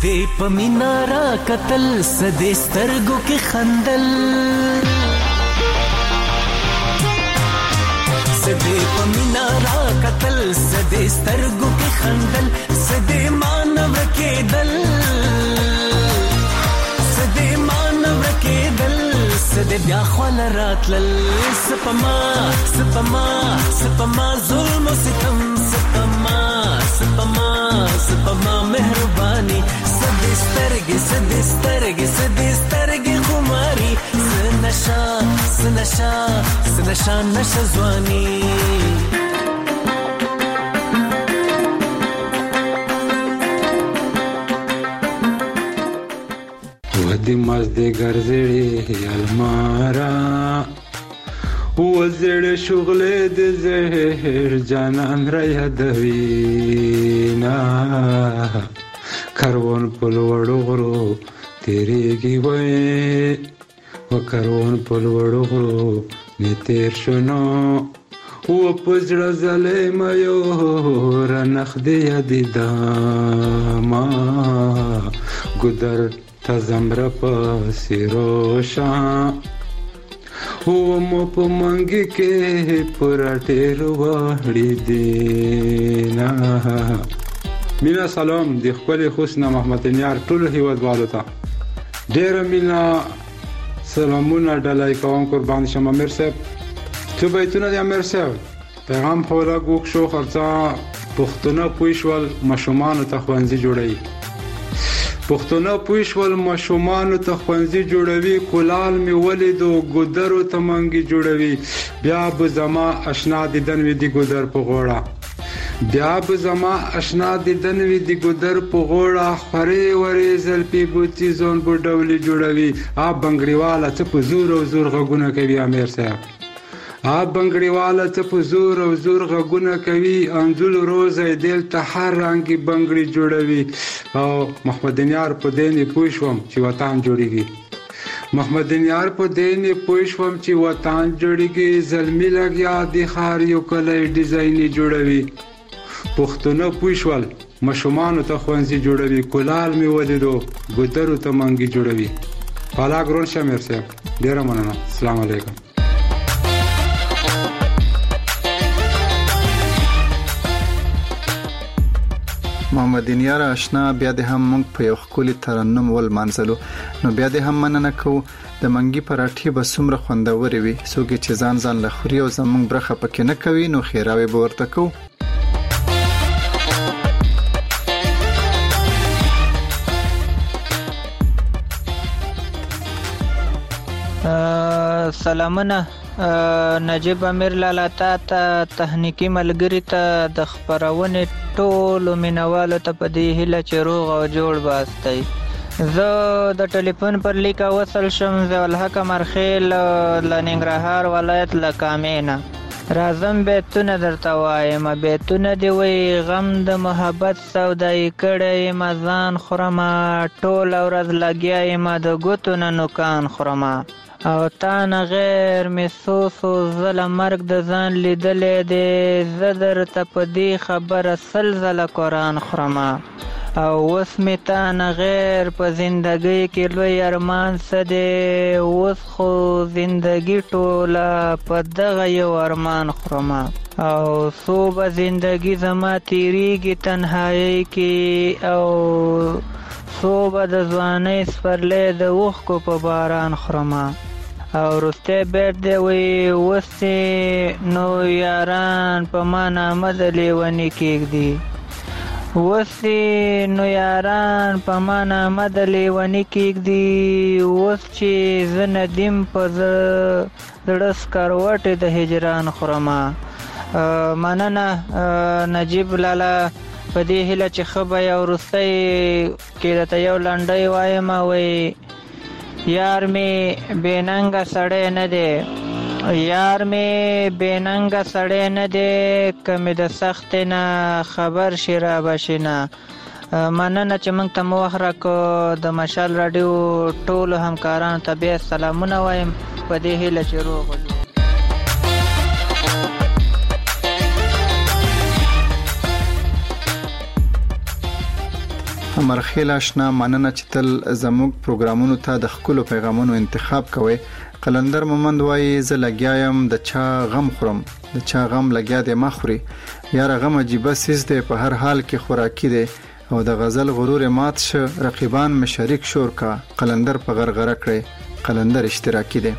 سدې پمینا را قتل سدې سترګو کې خندل سدې پمینا را قتل سدې سترګو کې خندل سدې مانو کېدل سدې مانو کېدل سدې بیا خول راتلل سپما سپما سپما ظلم و ستم سپما سپما سپما مهرباني سدې سترګې سدې سترګې سدې سترګې خماري سنشا سنشا سنشا نشه ځواني
ودی مزدی گرزیڑی المارا وزیڑ شغل دی زهر جانان را یادوینا کروان پل وڑو غرو تیری گی وی و کروان پل وڑو غرو نی تیر شنو و پزر ظلم یو رنخ دی یادی داما گدر تزمر پاسی روشان او مو په منګي کې پراټې روړې دینا مینا سلام د خپل حسن محمد نیار ټول هیوادوالو ته ډېر مینا سلامونه ډالای کوم قربان شم امیر صاحب ته بیتونه د امیر صاحب پیغام خولا ګوښ شو خرڅه پښتون پوښول مشومان ته خوانځي جوړي پښتونه پوښول مشومان ته خوانځي جوړوي کولال می ولیدو ګودرو ته منګي جوړوي بیا به زما آشنا دیدن وی دی ګودر په غوړه بیا به زما آشنا دیدن وی دی ګودر په غوړه خوري وري زلپی بوتي زون په ډولي جوړوي ا بنګړیواله څه په زور او زور غږونه کوي امیر صاحب ا بنګړیواله څه په زور او زور غږونه کوي انځل روزه دل ته هر رنگي بنګړي جوړوي او محمد نیار په دیني پوښوم چې وطن جوړیږي محمد نیار په دیني پوښوم چې وطن جوړیږي زلمی لګیا د خار یو کله ډیزاین جوړوي پښتون پوښول مشومان ته خوانځي جوړوي کولال می ولیدو ګودرو ته منګي جوړوي پالا ګرون شمیر صاحب ډیر مننه السلام علیکم
محمد نیار آشنا بیا د هم مونږ په یو خولي ترنم ول منځلو نو بیا د هم مننه کو د منګي پراټي به سمره خوندوري وي سوګي چې ځان ځان لخوري او زمونږ برخه پکې نه کوي نو خیراوي به ورته کو
سلامونه نجیب امیر لالا تا ته تخنیکی ملګری ته د خبرونه ټولو مینوالو ته په دې هیله چې روغ او جوړ باستی زه د ټلیفون پر لیکه وصل شم ضیاءالحق مرخیل له ننګرهار ولایت له کامینا راځم بیتونه درته وایم بیتونه دی وی غم د محبت سودای کړی مزان خورما ټول ورځ لګیا ما د ګوتو نه نوکان خورما او تا نه غیر محسوس او زله مرګ د ځان لیدلې دی زه درته په دې خبره سل زله قرآن خورما او اوس مې تا نه غیر په زندګۍ کې لوی ارمان څه دی اوس خو زندګي ټوله په دغه یو ارمان خورما او څو به زندګي زما تیریږي تنهایۍ کې او څو به د ځوانۍ سپرلی د اوښکو په باران خورما او وروستی بیت دی وی اوسې نو یاران په ما نامه د لیوني کېږدي اوسې نو یاران په ما نامه د لیوني کېږدي اوس چې زه ندیم په زړه سکروټې د هجران خورما مننه نجیب لالا په دې هیله چې ښه به یو وروستی کې درته یو لنډۍ وایم وی یار می بیننګه سړی نه دی یار می بیننګه سړی نه دی که مې د سختې نه خبر شي را بشي نه مننه چې موږ ته مو وخت راکړو د مشال راډیو ټولو همکارانو ته بیا سلامونه وایم په دې هیله چې روغ
مرخیل آشنا مننه چې تل زموږ پروګرامونو ته د خپل پیغامونو انتخاب کوي. قلندر مومند وایي زه لګیایم د چا غم خورم، د چا غم لګیا دی ما خوري. یار غم عجیب سیز دی په هر حال کې خوراکي دی او د غزل غرور مات شه رقیبان می شریک شور کا. قلندر په غرغره کړي، قلندر اشتراکی دی.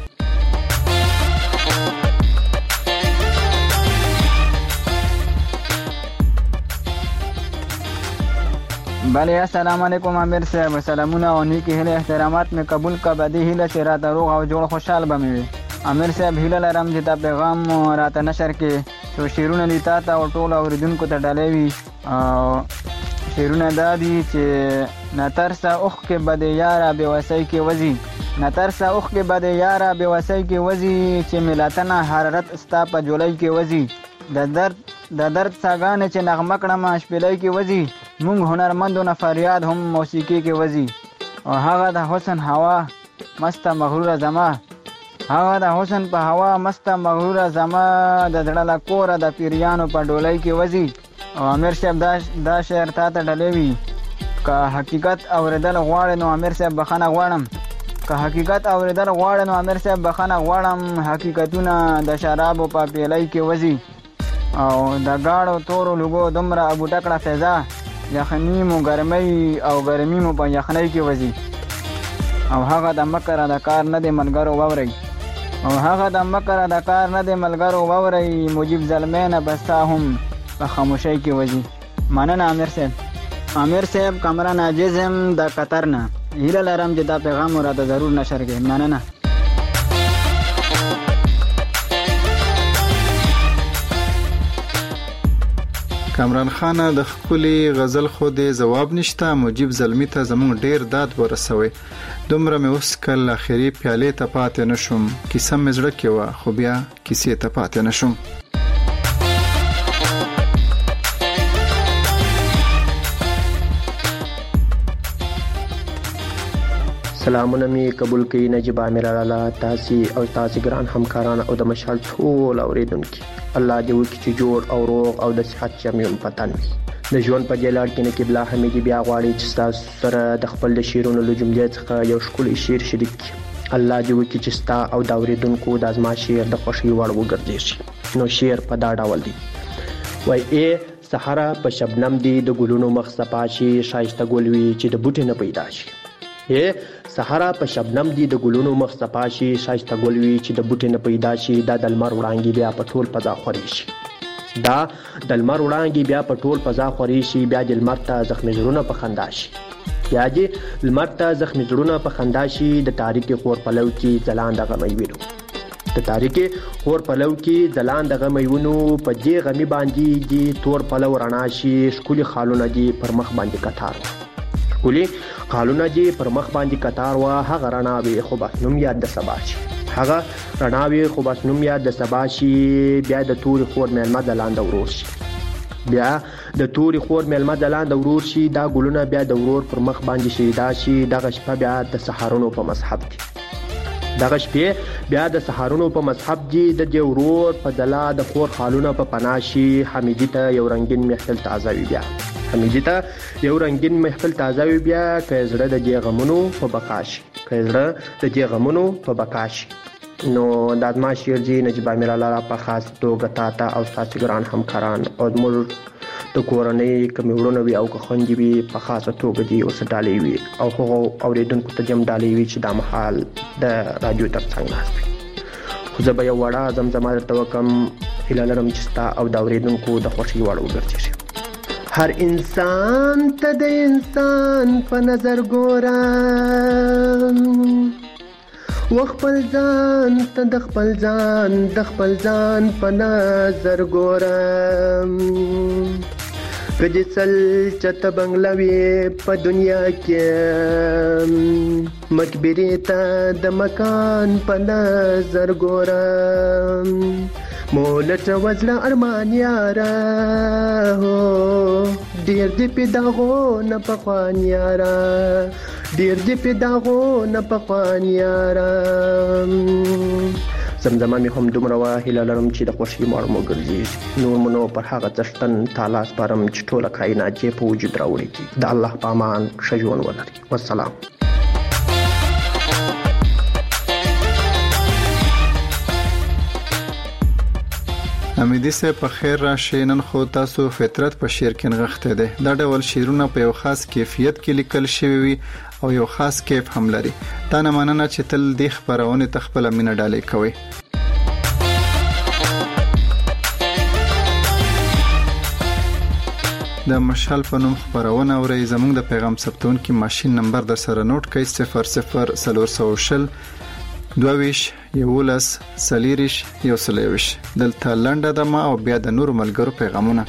بله السلام علیکم امیر صاحب، سلامونه او نیکی هیله احترامات می قبول کا. بدی هیله چې راته روغ او جوړ خوشحال به مې امیر صاحب. هیله لرم چې دا پیغام راته نشر کې څو شعرونه لیتا ته او ټول اوریدونکو ته ډالۍ وي. شعرونه دا دي چې نترسه اوخ کې بد یاره بې وسۍ کې وځي، نترسه اوخ کې بد یاره بې وسۍ کې وځي، چې ملتونه حرارت ستا په جولۍ کې وځي، د درد د درد څاګانې چې نغمه کړم شپېلۍ کې وځي، مونږ هنرمندو نه فریاد هم موسیقي کې وځي. او هغه د حسن هوا مسته مغروره زما، هغه د حسن په هوا مسته مغروره زما، د زړه له کوره د پیریانو په ډولۍ کې وځي. او امیر صاحب دا دا شعر تا ته ډالۍ وي. که حقیقت اوریدل غواړې نو امیر صاحب بخښنه غواړم، که حقیقت اوریدل غواړې نو امیر صاحب بخښنه غواړم، حقیقتونه د شرابو په پیالۍ کې وځي. او د گاړو تورو لوګو دومره ابو ټکړه فضا، یخنی مو ګرمۍ او ګرمي مو په یخنۍ کې وځي. او هغه د مکر د کار نه دی ملګرو وورئ، او هغه د مکر د کار نه دی ملګرو وورئ، مجیب زلمی نه بستا هم په خاموشۍ کې وځي. مننه امیر صاحب. امیر صاحب کامران عاجز یم د قطر نه، هیله لرم چې دا پیغام راته ضرور نشر کړي. مننه.
کامران خان د خپلې غزل خو دې جواب نشته، مجیب زلمی ته زموږ ډیر داد ورسوي. دومره مې اوس کل اخري پیالې ته پاتې نشم، کیسه مې زړه کې وه خو بیا کیسې ته پاتې نشم.
سلامونه می قبول کړئ نجیب امیر لالا، تاسو او تاسو ګران همکاران او د مشال ټول اوریدونکو. الله دې وکړي چې جوړ او روغ او د صحت چمون پتن وي. د ژوند په جلال کې نه قبله حمیدی بیا غواړي چې تاسو سره د خپل د شیرونو له جملې څخه یو ښکلی شعر شریک کړي. الله دې وکړي چې ستا او د اوریدونکو د ازما شعر د خوښۍ وړ وګرځي. نو شعر په دا ډول دی. وای ای سحره په شبنم دی د ګلونو مخ صفا شي، شایسته ګل وي چې د بوټي نه پیدا شي. اے سحره په شبنم دی د ګلونو مخ صفا شي، شایسته ګل وي چې د بوټي نه پیدا شي. دا د لمر وړانګې بیا په ټول فضا خوري شي، دا د لمر وړانګې بیا په ټول فضا خوري شي. بیا د لمر ته زخمي زړونه په خندا شي، بیا د لمر ته زخمي زړونه په خندا شي. د تاریک خور پلو کې ځلان د غمي وینو، د تاریک خور پلو کې ځلان د غمي وینو. په دې غمي باندې دي تور پلو رڼا شي، ښکلي خالونه دي پر مخ باندې کتار ښکلي خالونه دي پر مخ باندې کتار وا. هغه رڼاوي خو بس نوم یاد د سبا شي، هغه رڼاوي خو بس نوم یاد د سبا شي. بیا د توري خور میلمه د لاندې ورور شي، بیا د توري خور میلمه د لاندې ورور شي. دا ګلونه بیا د ورور پر مخ باندې شیدا شي. دغه شپه بیا د سحرونو په مذهب دي، دغه شپه بیا د سحرونو په مذهب دي. د دې ورور په دلا د خور خالونه په پناشي. حمیدی ته یو رنگین محفل تازه وي بیا، حمیدی ته یو رنگین محفل تازه وي بیا. که زړه د دې غمونو په بقاشي، که زړه د دې غمونو په بقاشي. نو د ازما شعر جی نجیب امیر لالا په خاص توګه تا ته او تاسو ګران همکاران او زموږ د کورنۍ کومې وړونه وي او که خویندې وي په خاصه توګه دي ورسره ډالۍ وي او هغو اورېدونکو ته هم ډالۍ وي چې دا مهال د راډیو تر څنګ ناست وي. خو زه به یو وړه زمزمه درته وکړم، هیله لرم چې ستا او د اورېدونکو د خوښۍ وړ وګرځېږي. هر انسان ته د انسان په نظر ګورم، و خپل ځان ته د خپل ځان د خپل ځان په نظر ګورم. که دې سل چته بنګلوي په دنیا کې، مقبرې ته د مکان په نظر ګورم. مولټ وزړه ارمان یاره هو ډیر دې پیداغو نه پخوان یاره، ډیر دې پیداغو نه پخوان یاره. زمزمه مې هم دومره وه، هیله لرم چې د خوښۍ مړ مو ګرځېږي. نور مو نو پر هغه څښتن تعالی سپارم چې ټوله کائنات یې په وجود راوړي کړي. د الله په امان ښه ژوند ولري. والسلام.
امیدي صاحب په خیر راشئ. نن خو تاسو فطرت په شعر کې نغښته ده. دا ډول شعرونه په یو خاص کیفیت کې لیکل شوی وي او یو خاص کیف هم لري. تا نه مننه چې تل د خبرونه تخپل مینه ډالې کوي. د مشال په نوم خبرونه اوري. زموږ د پیغام ثبتون کې ماشين نمبر در سره نوٹ کړئ صفر صفر صفر شل دویش یولس سلیریش یو سلیوش. دلته لنډه دمه او بیا د نور ملګرو پیغامونه.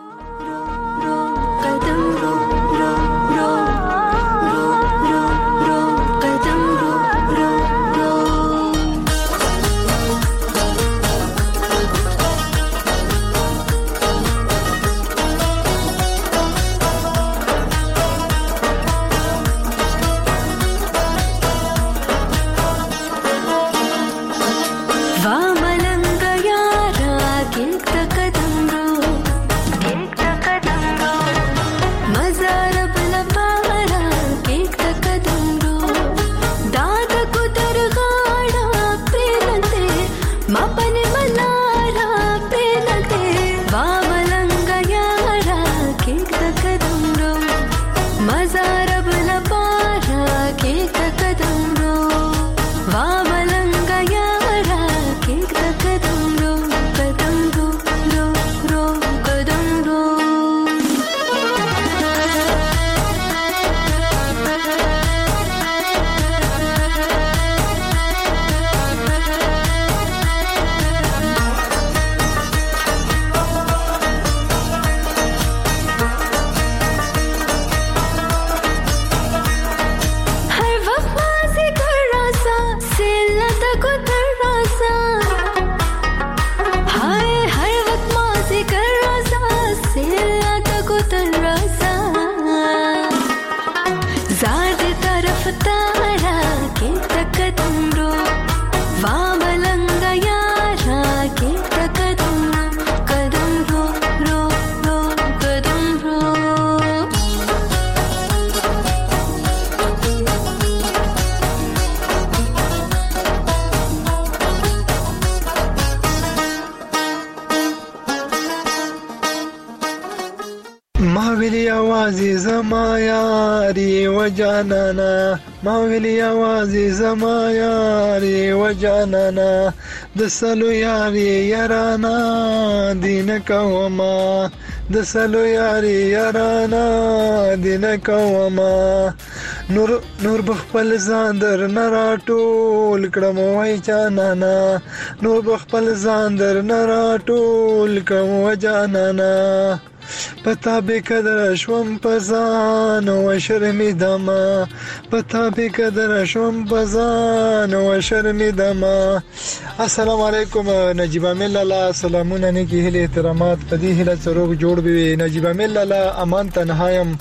ویلی زما یاری و جانانا، ما ویلی آوازی زما یاری و جانانا، د سلو یاری یارانا دین کوما، د سلو یاری یارانا دین کوما، نور نور بخپل ځان در نه راټول کړم وای جانانا، نور بخپل ځان در نه راټول کړم وای جانانا، پتا به قدر شوم پزان و شرمیدم، پتا به قدر شوم پزان و شرمیدم. السلام علیکم نجیب امیل لالا، سلامونه نیکی هیله احترامات پدی هیله سروغ جوړ بی. نجیب امیل لالا امان تنهایم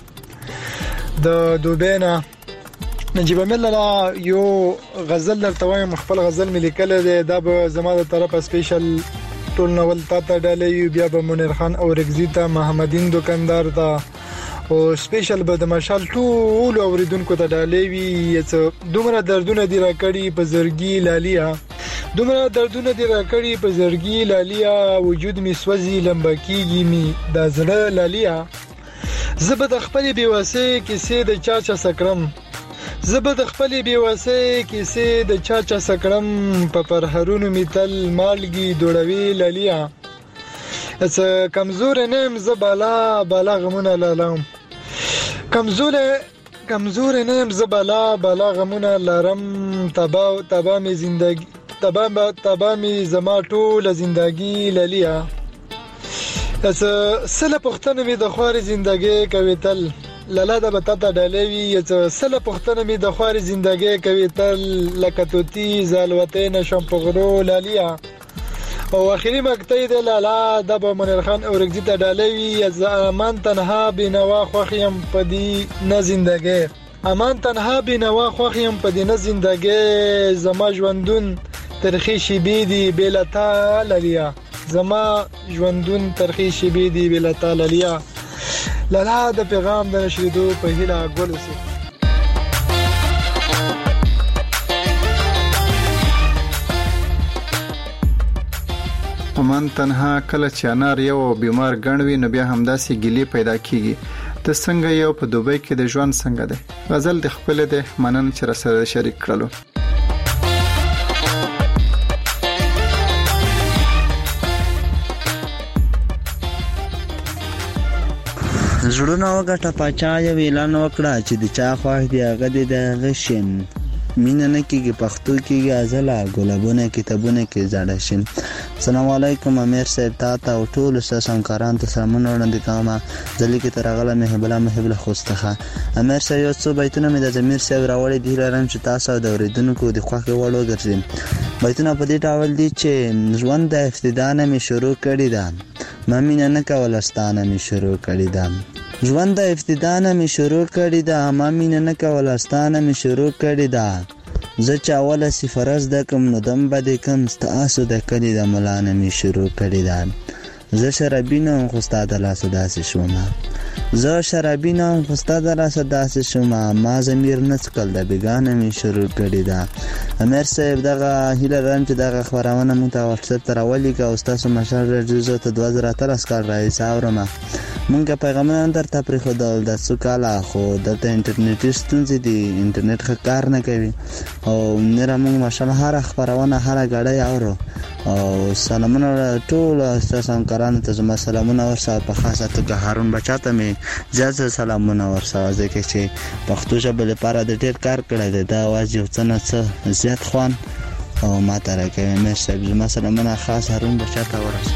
د دوبینا. نجیب امیل لالا یو غزل درته وایم، خپل غزل مې لیکل دی، دا به زما د طرفه سپیشل ټول نول تا ته ډالې، بیا به منیر خان او رگزی ته، محمدین دکاندار ته، او سپیشل به د مشال ټول اوریدونکو ته ډالې وي. دومره دردونه دی راکړي په زړګي لالیا، دومره دردونه دی راکړي په زړګي لالیا، وجود می سوځي لمبکیږي می د زړه لالیا. زه به د خپل بیواسي کیسې د چا چا سکرم، زه به د خپل بیواسي کیسې د چا چا سکرم، په پرهرونو می تل مالګي دوړوي لالیا. اس کمزور نیم زه بالا بالا غمونه لالم، کمزور کمزور نیم زه بالا بالا غمونه لارم، تبا تبا می زندگی تبا تبا می زما ټول زندگی لالیا. اس سله پختنه می د خواري زندگی کوي تل لالا د بتا ته ډالوي، سله پختنه می د خواري زندگی کوي تل، لکه توتی زالوته نشم پغرو لالیا. او اخیری مقطع د لالا د منیر خان او رگزی ته ډالوي، از امان تنها بنوا خوخیم پدی نه زندگی، امان تنها بنوا خوخیم پدی نه زندگی، زما ژوندون
ترخی شیبې دي بېله تا للیا زما ژوندون ترخی شیبې دي بېله تا للیا لالا د پیغام د نشریدو په هیله ګل اوسې.
ومن تنها کله چې انار یو بیمار ګڼوي نو بیا همداسې ګیلې پیدا کیږي. ته څنګه یو په دوبۍ کې د ژوند څنګه دی؟ غزل د خپل د منن چې سره شریک کړلو.
زړونه وګټه پاچا یو اعلان وکړه چې د چا خوښ دی هغه دې د غشین مینه نه کېږي پښتو کېږي ازله ګلابونه کتابونه کې زاړه شین. السلام علیکم امیر صاحب تا ته او ټولو ستاسو همکارانو ته سلامونه وړاندې کوم. زه لیکې ته راغلی محب الله محب له خوست څخه. امیر صاحب یو څو بیتونه مې د ضمیر صاحب راوړي دي لرم چې تاسو د اورېدونکو د خوښې وړ وګرځي. بیتونه په دې ډول دي چې ژوند د ابتدا نه مې شروع کړې ده ما مینه نه کوله ستا نه مې شروع کړې ده ژوند د ابتدا نه مې شروع کړې ده ما مینه نه کوله ستا نه مې شروع کړې ده زه چې اوله صفره زده کړم نو دم به دې کم ستاسو د کلي د ملا نه مې شروع کړې ده زه شرابي نه وم خو ستا د لاسه داسې شومه زه شرابي نه وم خو ستا د لاسه داسې شومه ما ضمیر نه څکل د بېګانه مې شروع کړې ده. امیر صاحب دغه هیله لرم چې دغه خپرونه مونږ ته واتساپ ته راولیږه او ستاسو مشال راډیو ته دوه زره اتلس کال راهیسې اورم. مونږ پیغامونه درته پرېښودل د څو کاله خو دلته انټرنیټي ستونزې دي انټرنیټ ښه کار نه کوي او نره مونږ ماشاءالله هره خپرونه هره ګړۍ اورو او سلامونه ټولو ستاسو همکارانو ته زما سلامونه ورسوه په خاصه توګه هارون بچا ته مې زیات زیات سلامونه ورسوه ځکه چې پښتو ژبې لپاره د ډېر کار کړی دی دا اواز یو څه نه څه زیات خوند او ما ته راکوي. امیر صاحب زما سلامونه خاص هارون بچا ته ورسوه.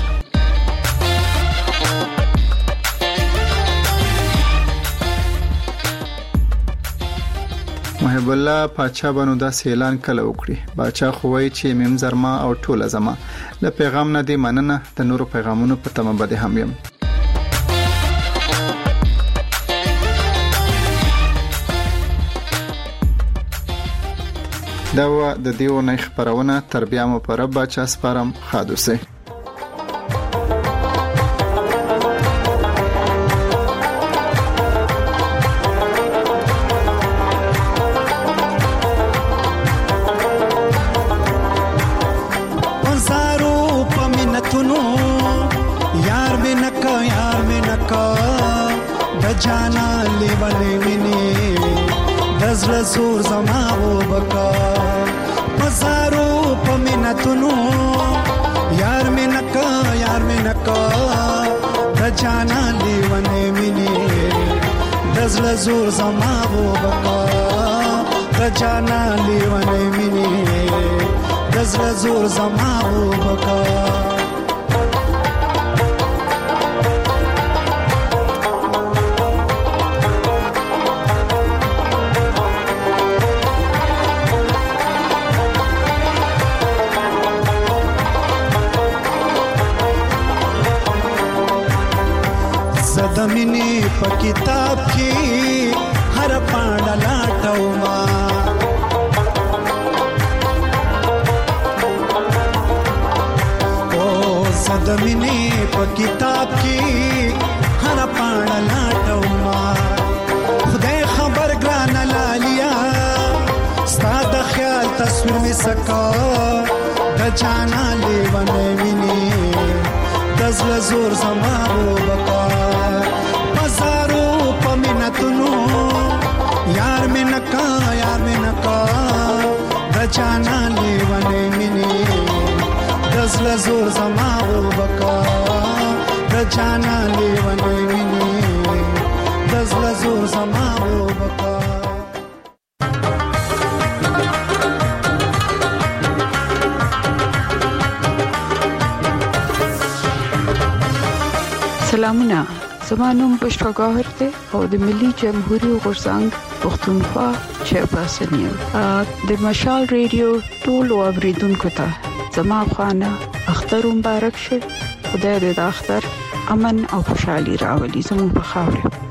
محب الله پاچا بنو داسې اعلان کله وکړي باچا خو وایي چې مم زرما او ټوله زما له پیغام نه دی مننه د نورو پیغامونو په تمه بده هم یم. دا و د دیو نه خبرونه تر بیا مو پر باچا سپارم خادوسه.
जाना लेवले विने दजल जोर जमा वो बका मजारो पमिनतनो यार में नका यार में नका द जाना लेवने विने दजल जोर जमा वो बका द जाना लेवने विने दजल जोर जमा वो बका زمینی په کتاب کې هر پاڼه لاټوما او زمینی په کتاب کې هر پاڼه لاټوما خدای خبر ګران لالیا ستاد خیال تصویر می سکا د جانا لیونه ویني دزل زور زما وبکا مزارو پمنتنو یار میں نکا یار میں نکا رچانا لیونے منی دزل زور زما وبکا رچانا لیونے منی دزل زور زما وبکا.
سلامونه زما نوم بشرا ګاهر دی او د ملي جمهوریت غورځنګ پښتونخوا چیرپرسن یم. د مشال ریډیو ټول اوریدونکو ته زما خوانه اختر مبارک شه. خدای دې د اختر امن او خوشحالي راولي زموږ په خاوره.